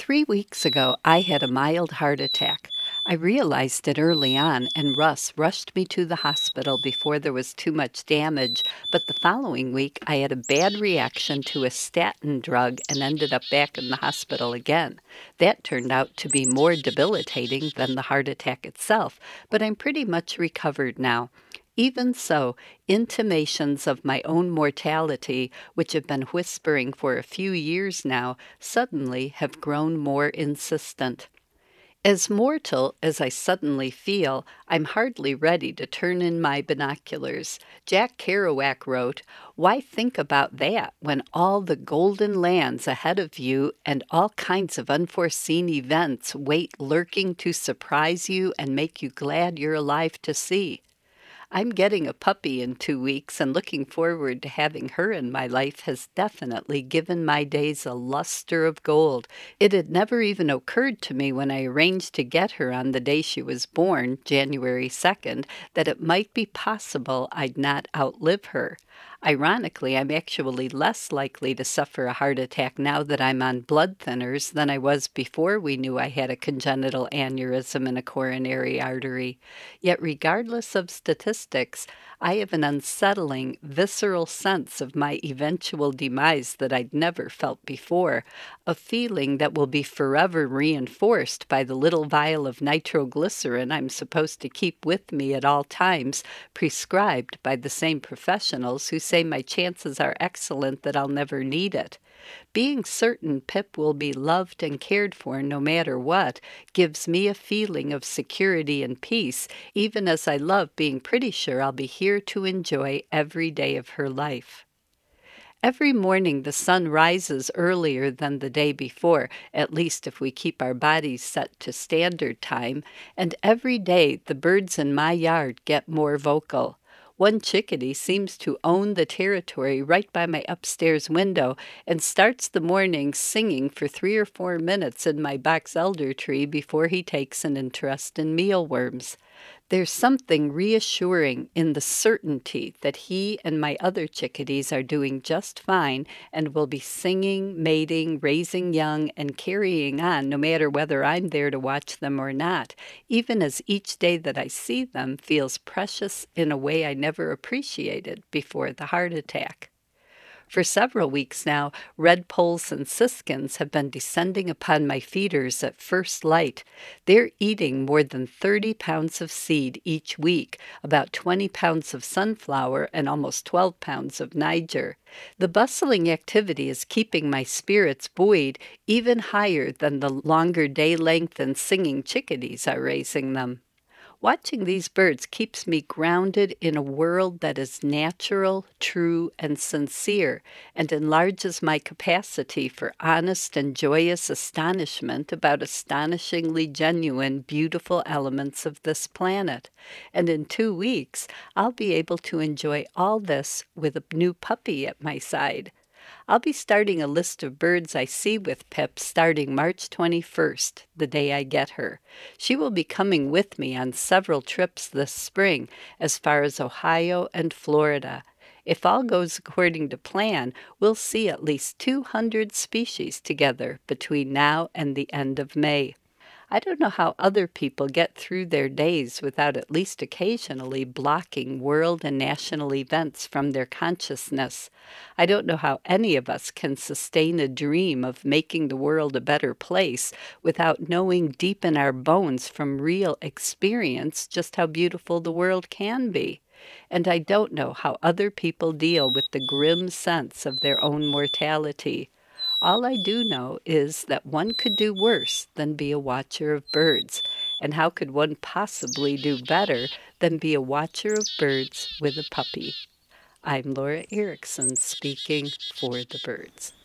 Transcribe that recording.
3 weeks ago, I had a mild heart attack. I realized it early on, and Russ rushed me to the hospital before there was too much damage. But the following week, I had a bad reaction to a statin drug and ended up back in the hospital again. That turned out to be more debilitating than the heart attack itself, but I'm pretty much recovered now. Even so, intimations of my own mortality, which have been whispering for a few years now, suddenly have grown more insistent. As mortal as I suddenly feel, I'm hardly ready to turn in my binoculars. Jack Kerouac wrote, "Why think about that when all the golden lands ahead of you and all kinds of unforeseen events wait lurking to surprise you and make you glad you're alive to see?" I'm getting a puppy in 2 weeks, and looking forward to having her in my life has definitely given my days a luster of gold. It had never even occurred to me when I arranged to get her on the day she was born, January 2nd, that it might be possible I'd not outlive her. Ironically, I'm actually less likely to suffer a heart attack now that I'm on blood thinners than I was before we knew I had a congenital aneurysm in a coronary artery. Yet, regardless of statistics, I have an unsettling, visceral sense of my eventual demise that I'd never felt before, a feeling that will be forever reinforced by the little vial of nitroglycerin I'm supposed to keep with me at all times, prescribed by the same professionals who say my chances are excellent that I'll never need it. Being certain Pip will be loved and cared for no matter what gives me a feeling of security and peace, even as I love being pretty sure I'll be here to enjoy every day of her life. Every morning the sun rises earlier than the day before, at least if we keep our bodies set to standard time, and every day the birds in my yard get more vocal. One chickadee seems to own the territory right by my upstairs window and starts the morning singing for 3 or 4 minutes in my box elder tree before he takes an interest in mealworms. There's something reassuring in the certainty that he and my other chickadees are doing just fine and will be singing, mating, raising young, and carrying on no matter whether I'm there to watch them or not, even as each day that I see them feels precious in a way I never appreciated before the heart attack. For several weeks now, redpolls and siskins have been descending upon my feeders at first light. They're eating more than 30 pounds of seed each week, about 20 pounds of sunflower, and almost 12 pounds of Niger. The bustling activity is keeping my spirits buoyed even higher than the longer day length and singing chickadees are raising them. Watching these birds keeps me grounded in a world that is natural, true, and sincere, and enlarges my capacity for honest and joyous astonishment about astonishingly genuine, beautiful elements of this planet. And in 2 weeks, I'll be able to enjoy all this with a new puppy at my side. I'll be starting a list of birds I see with Pip starting March 21st, the day I get her. She will be coming with me on several trips this spring, as far as Ohio and Florida. If all goes according to plan, we'll see at least 200 species together between now and the end of May. I don't know how other people get through their days without at least occasionally blocking world and national events from their consciousness. I don't know how any of us can sustain a dream of making the world a better place without knowing deep in our bones from real experience just how beautiful the world can be. And I don't know how other people deal with the grim sense of their own mortality. All I do know is that one could do worse than be a watcher of birds, and how could one possibly do better than be a watcher of birds with a puppy? I'm Laura Erickson speaking for the birds.